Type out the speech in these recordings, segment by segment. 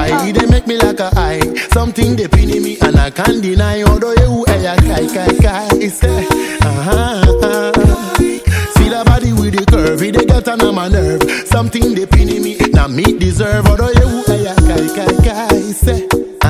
eye, they make me like a eye. Something they pin me and I can't deny. Although you kai, say, see the body with the curve, they get on my nerve. Something they pin me, now me deserve. Although you kai, say,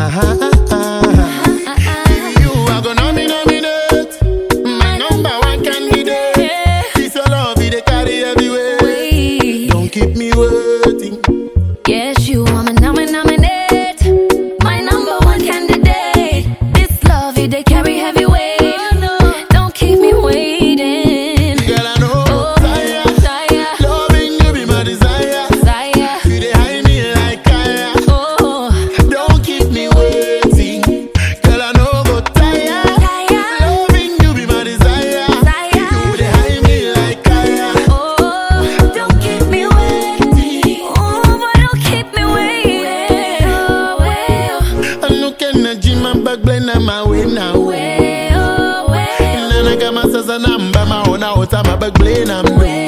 you are gonna nominate my number one candidate. This your love, they carry everywhere. Don't keep me waiting. Yes, you are my nominate, my number one candidate. This love, they carry heavy weight. Don't keep me waiting. Girl, I know, desire. Loving you be my desire. You dey hide me like fire. Don't keep me waiting. Girl, I know go tire. Loving you be my desire. You dey hide me like fire. Don't keep me waiting. But don't keep me waiting. I'm looking at Jim and back blend on my way now. And I got my sister number, my own out of my back blend on me.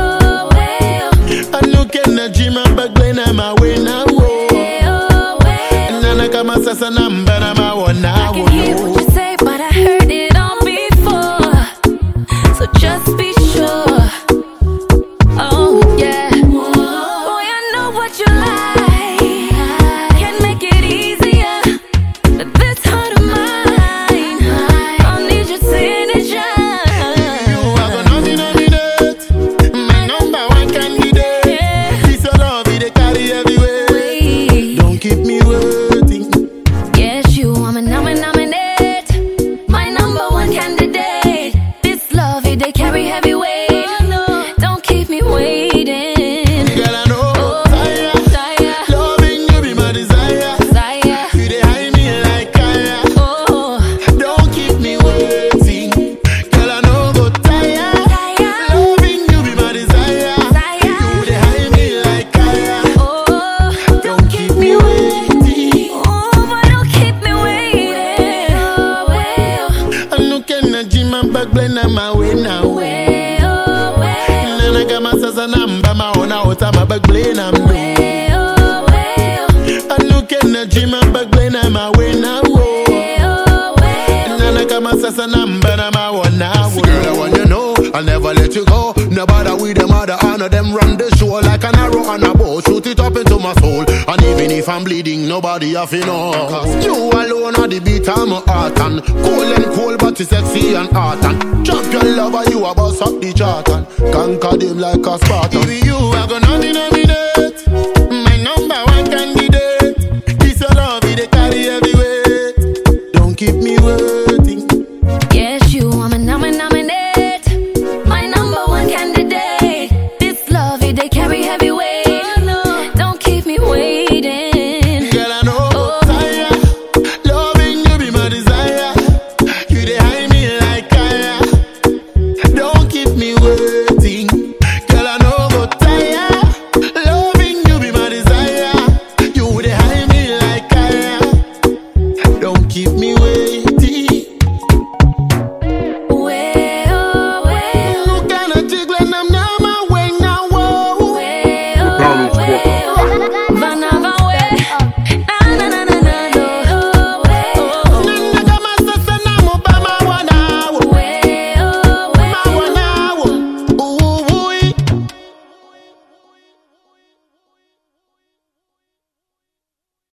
I'm looking at Jim and back blend on my way now. And I got my sister number, my own now. I can hear what you say, but I heard it all before. So just be sure. Oh yeah. Boy, I know what you like. Can make it easier. But this heart of mine, I need your signature. You are gonna nominate my number one candidate. This your love, they carry everywhere. Don't keep me waiting. Yes, you are my nominate, my number one candidate. This love, they carry heavy weight. Don't keep me waiting. Girl, I know, desire. Loving you be my desire. You dey hide me like fire. Don't keep me waiting. Girl, I know go tire. Loving you be my desire. You dey hide me like fire. Don't keep me waiting. But don't keep me waiting. I'm looking at Jim and back blend on my way now. And I got my sister number, my own out of my back blend on me. I'm looking at Jim and back blend on my way now. And I got my sister number, my own now. Girl, I want you know, I'll never let you go. Nobody with them other honor them run the show like an arrow on a bow. Shoot it up into my soul. And even if I'm bleeding, nobody have to know. Cause you alone are the beat of my heart. And cool, but it's sexy and hot. And champion lover, you a boss up the chart. And conquer them like a Spartan. You are gonna nominate